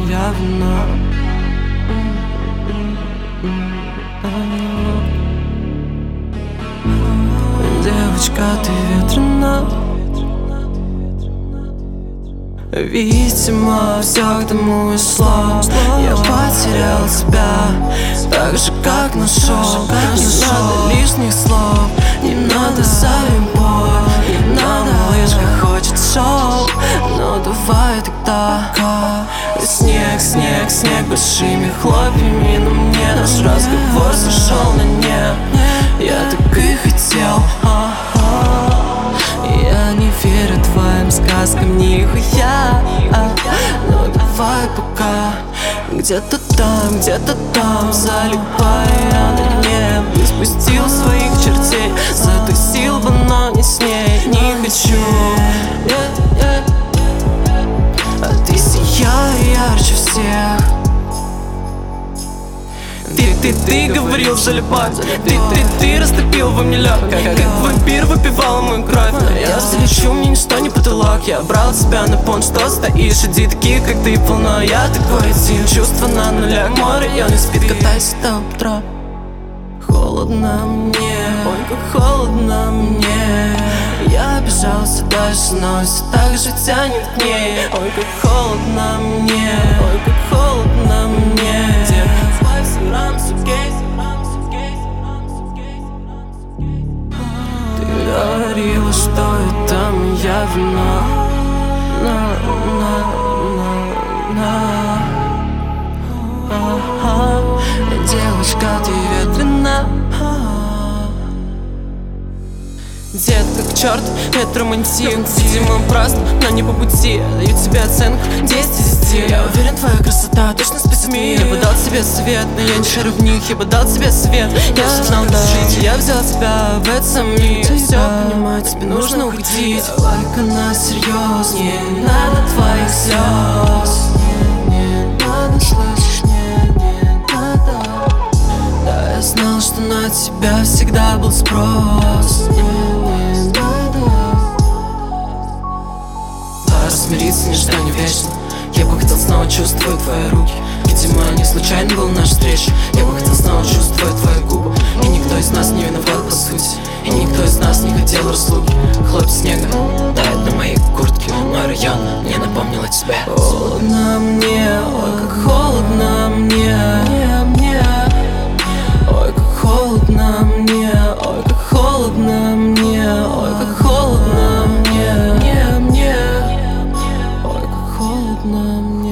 моя вина. Девочка, ты ветрена. Видимо, все к тому и шло. Я потерял тебя, так же как нашел. Не надо лишних слов, не надо забой, не надо лишь как хочет шоу. Но давай тогда снег, снег, снег большими хлопьями. Но мне наш разговор сошел на нет. Я так и хотел. Я не верю твоим сказкам нихуя. Но давай пока где-то там залипая на дне. Не спустил своих чертей, затусил бы, но не с ней. Не хочу, а ты сияй ярче всех. Ты говорил залипать. Ты растопил во мне лед, как вампир выпивал мою кровь. Но я залечу, мне ничто не потолок. Я брал тебя на понт, что стоишь. Иди такие, как ты, полно. Я такой один, чувство на нулях. Мой район не спит, катайся до утра. Холодно мне, ой, как холодно мне. Я бежался дальше, но все так же тянет к ней. Ой, как холодно мне, ой, как холодно мне. Ты говорила, что это моя вина. Девочка, ты ветрена. Детка, к черту, это романтик. Видимо, просто, но не по пути. Даю тебе оценку 10 из 10. Я уверен, твоя красота точно спасет мир. Я бы дал тебе совет, но я не шарю в них. Я бы дал тебе свет, я же знал, как жить. Я взял тебя в этом мире. Все понимаю, тебе нужно уходить. Давай-ка на серьезнее, не надо твоих слез. Не надо, слышишь, не надо. Да, я знал, что на тебя всегда был спрос. Смириться, ничто не вечно. Я бы хотел снова чувствовать твои руки. Видимо, не случайно была наша встреча. Я бы хотел снова чувствовать твои губы. И никто из нас не виноват по сути. И никто из нас не хотел разлуки. Хлопья снега тают на моей куртке. Мой район мне напомнил о тебе. Холодно мне, ой, как холодно мне. Ой, как холодно мне, ой, как холодно мне, ой, как холодно мне. Ой, как холодно мне.